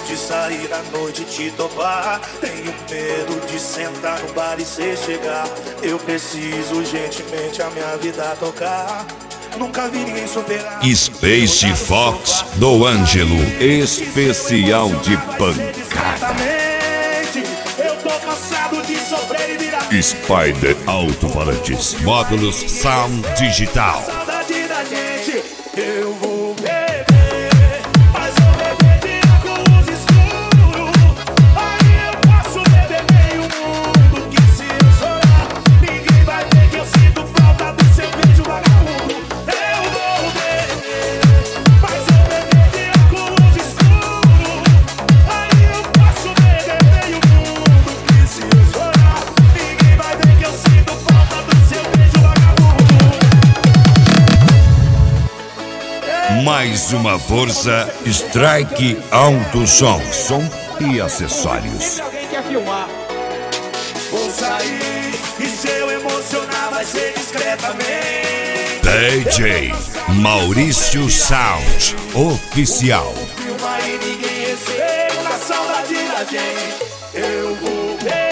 de sair à noite e te topar. Tenho medo de sentar no bar e cê chegar. Eu preciso urgentemente a minha vida tocar. Nunca vi ninguém superar. Space Fox do Ângelo, especial de pancada. Eu tô cansado de sofrer e virar Spider Alto-Falantes, módulos Sound Digital. saudade da gente. Eu vou beber, mas eu beber de óculos escuros. Aí eu posso beber meio mundo, que se eu chorar, ninguém vai ver que eu sinto falta do seu beijo vagabundo. Eu vou beber, mas eu beber de óculos escuros. Aí eu posso beber meio mundo, que se eu chorar, ninguém vai ver que eu sinto falta do seu beijo vagabundo. Mais uma força, Strike Alto Som e acessórios. Alguém quer filmar? Vou sair e se eu emocionar vai ser discretamente. DJ Maurício Sound Oficial. Filma e ninguém recebe na saudade da gente. Eu vou ver.